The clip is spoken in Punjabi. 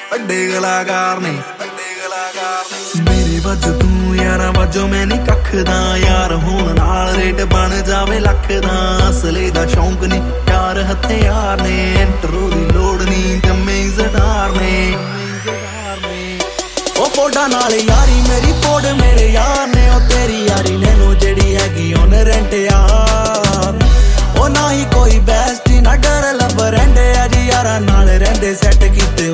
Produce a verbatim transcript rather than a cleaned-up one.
ਵੱਡੇ ਕਲਾਕਾਰ ਨੇ ਮੇਰੇ ਵਜ ਤੂੰ ਯਾਰਾਂ ਵਜੋਂ ਮੈਂ ਨੀ ਕੱਖ ਦਾ ਯਾਰ ਹੋਣ ਨਾਲ ਰੇਟ ਬਣ ਜਾਵੇ ਲੱਖ ਦਾ ਅਸਲੇ ਦਾ ਸ਼ੌਂਕ ਨੀ ਯਾਰ ਹਥਿਆਰ ਨੇ ਇੰਟਰੋ ਦੀ ਲੋੜ ਨੀ ਜੰਮੇ ਜ਼ਦਾਰ ਨੇ ਉਹ ਫੋਡਾ ਨਾਲ ਯਾਰੀ ਮੇਰੀ ਫੋੜ ਮੇਰੇ ਯਾਰ